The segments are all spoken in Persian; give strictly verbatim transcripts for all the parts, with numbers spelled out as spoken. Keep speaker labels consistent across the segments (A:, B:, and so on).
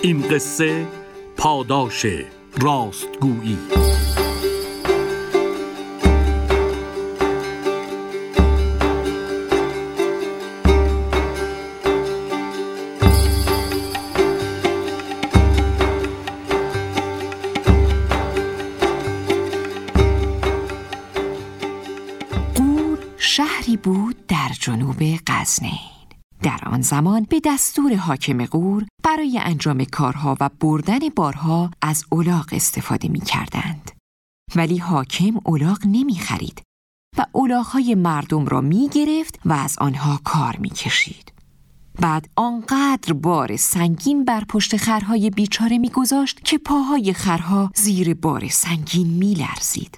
A: این قصه پاداش راستگویی.
B: غور شهری بود در جنوب غزنین. در آن زمان به دستور حاکم غور برای انجام کارها و بردن بارها از الاغ استفاده می کردند. ولی حاکم الاغ نمی خرید و الاغ‌های مردم را می گرفت و از آنها کار می کشید. بعد آنقدر بار سنگین بر پشت خرهای بیچاره می گذاشت که پاهای خرها زیر بار سنگین می لرزید.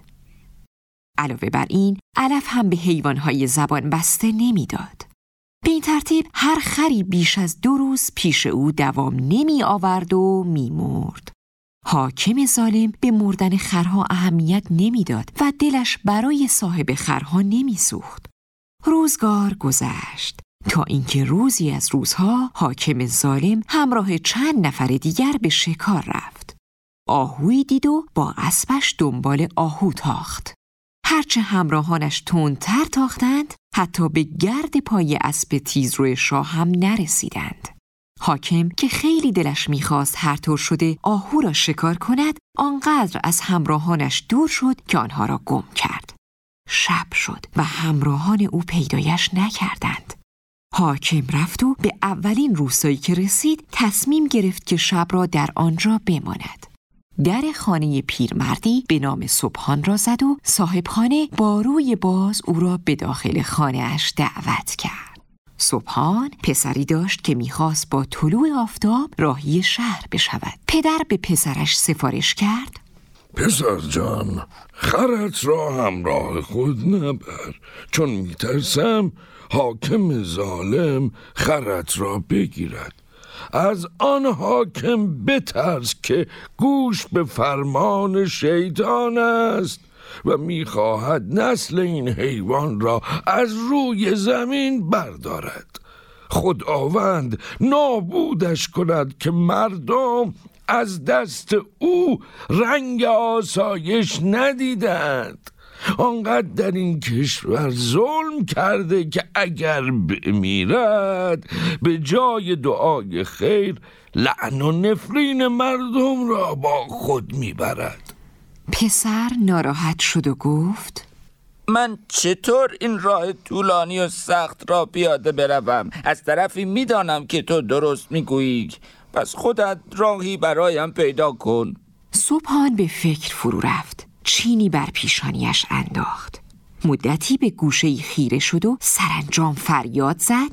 B: علاوه بر این علف هم به حیوانهای زبان بسته نمی داد. به این ترتیب هر خری بیش از دو روز پیش او دوام نمی آورد و می مرد. حاکم ظالم به مردن خرها اهمیت نمی داد و دلش برای صاحب خرها نمی سوخت. روزگار گذشت تا اینکه روزی از روزها حاکم ظالم همراه چند نفر دیگر به شکار رفت. آهویی دید و با اسبش دنبال آهو تاخت. هرچه همراهانش تندتر تاختند، حتی به گرد پای اسب تیزرو شاه هم نرسیدند. حاکم که خیلی دلش میخواست هر طور شده آهو را شکار کند، آنقدر از همراهانش دور شد که آنها را گم کرد. شب شد و همراهان او پیدایش نکردند. حاکم رفت و به اولین روستایی که رسید تصمیم گرفت که شب را در آنجا بماند. در خانه پیرمردی به نام سبحان را زد و صاحب خانه با روی باز او را به داخل خانه اش دعوت کرد. سبحان پسری داشت که میخواست با طلوع آفتاب راهی شهر بشود. پدر به پسرش سفارش کرد:
C: پسر جان، خرت را همراه خود نبر، چون میترسم حاکم ظالم خرت را بگیرد. از آن حاکم بترس که گوش به فرمان شیطان است و میخواهد نسل این حیوان را از روی زمین بردارد. خداوند نابودش کند که مردم از دست او رنگ آسایش ندیدند. آنقدر در این کشور ظلم کرده که اگر بمیرد به جای دعای خیر لعن و نفرین مردم را با خود میبرد.
B: پسر ناراحت شد و گفت:
D: من چطور این راه طولانی و سخت را پیاده بروم؟ از طرفی میدانم که تو درست میگویی، پس خودت راهی برایم پیدا کن.
B: سبحان به فکر فرو رفت. چینی بر پیشانیش انداخت. مدتی به گوشه‌ای خیره شد و سرانجام فریاد زد: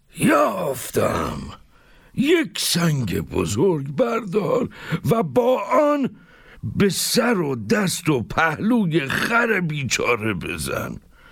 C: یافتم! یک سنگ بزرگ بردار و با آن به سر و دست و پهلوی خر بیچاره بزن.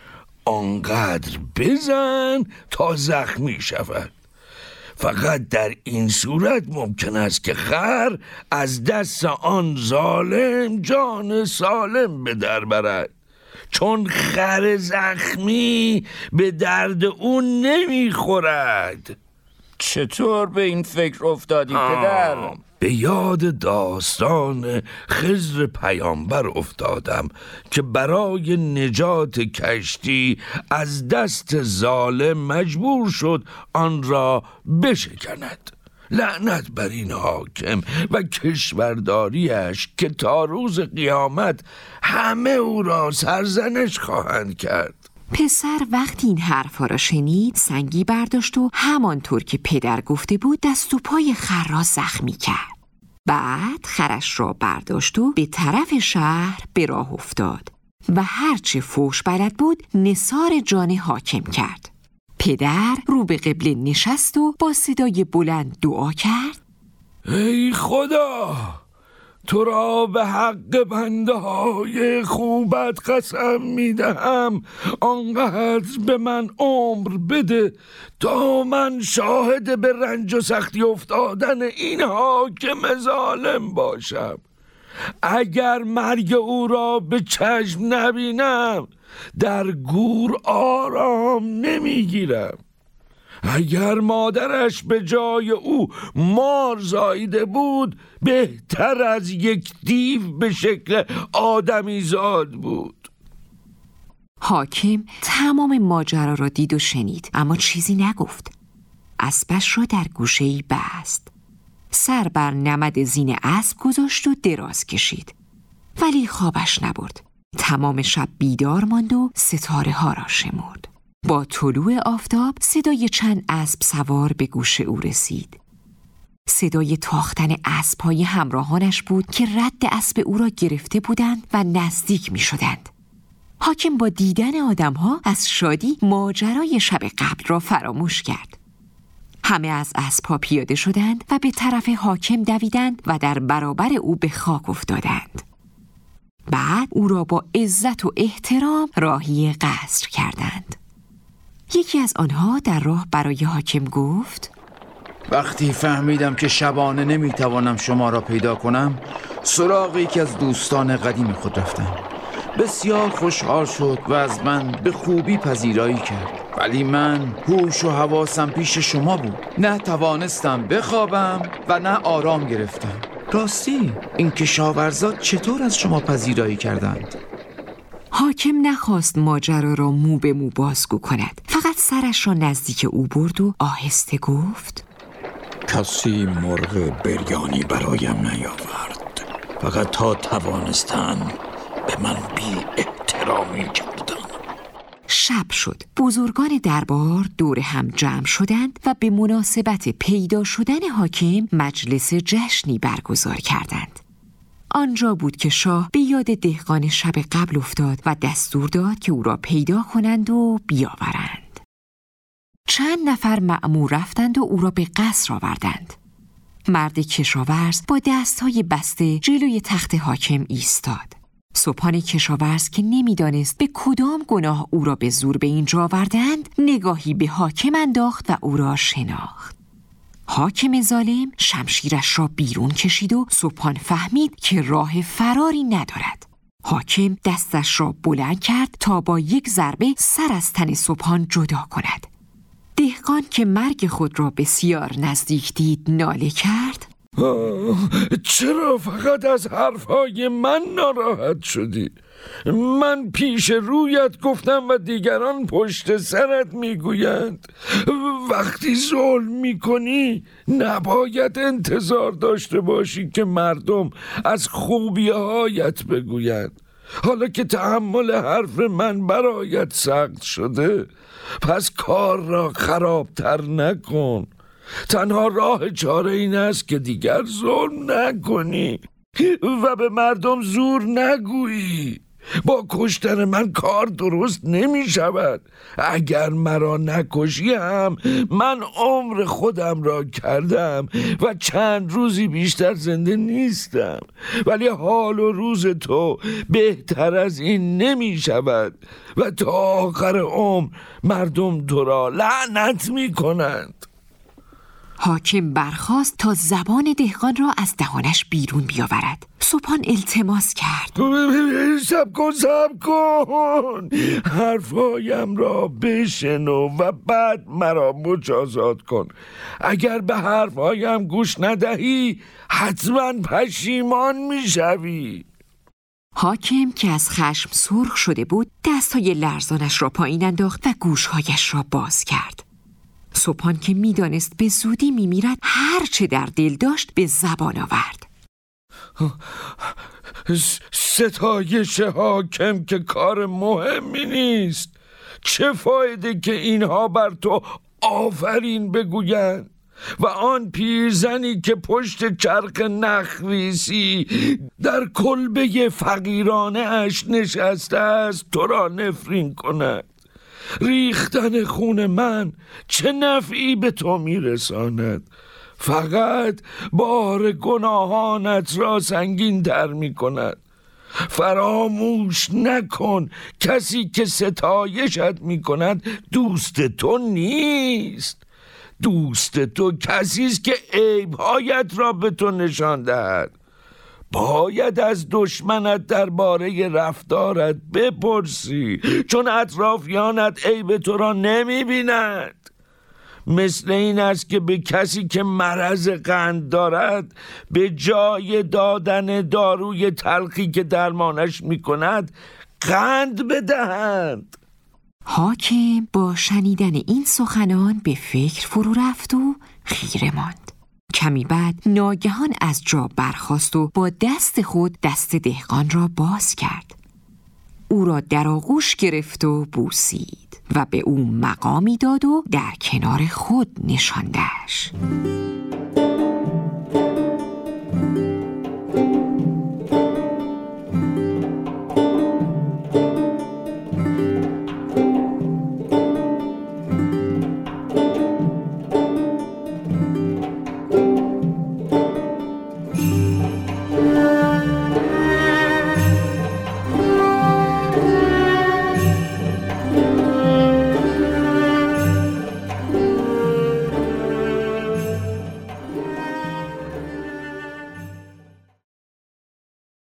C: آنقدر بزن تا زخمی شود. فقط در این صورت ممکن است که خر از دست آن ظالم جان سالم به در برد، چون خر زخمی به درد او نمیخورد.
D: چطور به این فکر افتادی پدر؟
C: به یاد داستان خضر پیامبر افتادم که برای نجات کشتی از دست ظالم مجبور شد آن را بشکند. لعنت بر این حاکم و کشورداریش که تا روز قیامت همه او را سرزنش خواهند کرد.
B: پسر وقتی این حرفا را شنید سنگی برداشت و همانطور که پدر گفته بود دست و پای خر را زخمی کرد. بعد خرش را برداشت و به طرف شهر به راه افتاد و هرچه فوش بلد بود نثار جان حاکم کرد. پدر رو به قبله نشست و با صدای بلند دعا کرد:
C: ای خدا، تو را به حق بنده های خوبت قسم میدهم آنقدر به من عمر بده تا من شاهد به رنج و سختی افتادن این حاکم ظالم باشم. اگر مرگ او را به چشم نبینم در گور آرام نمیگیرم. اگر مادرش به جای او مار زاییده بود، بهتر از یک دیو به شکل آدمی زاد بود.
B: حاکم تمام ماجرا را دید و شنید، اما چیزی نگفت. اسبش را در گوشه‌ای بست، سر بر نمد زین اسب گذاشت و دراز کشید، ولی خوابش نبرد. تمام شب بیدار ماند و ستاره ها را شمرد. با طلوع آفتاب صدای چند اسب سوار به گوش او رسید. صدای تاختن اسب‌های همراهانش بود که رد اسب او را گرفته بودند و نزدیک می شدند. حاکم با دیدن آدم‌ها از شادی ماجرای شب قبل را فراموش کرد. همه از اسب‌ها پیاده شدند و به طرف حاکم دویدند و در برابر او به خاک افتادند. بعد او را با عزت و احترام راهی قصر کردند. یکی از آنها در راه برای حاکم گفت:
E: وقتی فهمیدم که شبانه نمیتوانم شما را پیدا کنم، سراغ یکی از دوستان قدیم خود رفتم. بسیار خوشحال شد و از من به خوبی پذیرایی کرد، ولی من هوش و حواسم پیش شما بود. نه توانستم بخوابم و نه آرام گرفتم. راستی این کشاورزا چطور از شما پذیرایی کردند؟
B: حاکم نخواست ماجرا را مو به مو بازگو کند، فقط سرش را نزدیک او برد و آهسته گفت:
F: کسی مرغ بریانی برایم نیاورد، فقط تا توانستن به من بی احترامی کردن.
B: شب شد. بزرگان دربار دور هم جمع شدند و به مناسبت پیدا شدن حاکم مجلس جشنی برگزار کردند. آنجا بود که شاه به یاد دهقان شب قبل افتاد و دستور داد که او را پیدا کنند و بیاورند. چند نفر مأمور رفتند و او را به قصر آوردند. مرد کشاورز با دستهای بسته جلوی تخت حاکم ایستاد. سبحان کشاورز که نمیدانست به کدام گناه او را به زور به اینجا آوردند، نگاهی به حاکم انداخت و او را شناخت. حاکم ظالم شمشیرش را بیرون کشید و سبحان فهمید که راه فراری ندارد. حاکم دستش را بلند کرد تا با یک ضربه سر از تن سبحان جدا کند. دهقان که مرگ خود را بسیار نزدیک دید ناله کرد:
C: چرا فقط از حرفهای من ناراحت شدی؟ من پیش رویت گفتم و دیگران پشت سرت میگویند. وقتی ظلم میکنی نباید انتظار داشته باشی که مردم از خوبی‌هایت بگویند. حالا که تحمل حرف من برایت سخت شده، پس کار را خرابتر نکن. تنها راه چاره این است که دیگر ظلم نکنی و به مردم زور نگویی. با کشتن من کار درست نمی شود. اگر مرا نکشی هم من عمر خودم را کردم و چند روزی بیشتر زنده نیستم، ولی حال و روز تو بهتر از این نمی شود و تا آخر عمر مردم تو را لعنت می کنند.
B: حاکم برخاست تا زبان دهقان را از دهانش بیرون بیاورد. سبحان التماس کرد:
C: سب کن سب کن حرفایم را بشنو و بعد مرا مجازات کن. اگر به حرفایم گوش ندهی حتما پشیمان میشوی.
B: حاکم که از خشم سرخ شده بود دستهای لرزانش را پایین انداخت و گوشهایش را باز کرد. سبحان که میدانست به زودی میمیرد هر چه در دل داشت به زبان آورد:
C: ستایش حاکم که کار مهمی نیست. چه فایده که اینها بر تو آفرین بگویند و آن پیرزنی که پشت چرخ نخریسی در کلبه فقیرانه اش نشسته است تو را نفرین کند. ریختن خون من چه نفعی به تو میرساند؟ فقط بار گناهانت را سنگین تر می کند. فراموش نکن کسی که ستایشت می کند دوست تو نیست. دوست تو کسی است که عیبهایت را به تو نشان دهد. باید از دشمنت درباره رفتارت بپرسی، چون اطرافیانت عیب تو را نمی بینند. مثل این است که به کسی که مرض قند دارد به جای دادن داروی تلخی که درمانش می کند قند بدهند.
B: حاکم با شنیدن این سخنان به فکر فرو رفت و خیره ماند. کمی بعد ناگهان از جا برخاست و با دست خود دست دهقان را باز کرد. او را در آغوش گرفت و بوسید و به او مقامی داد و در کنار خود نشاندش.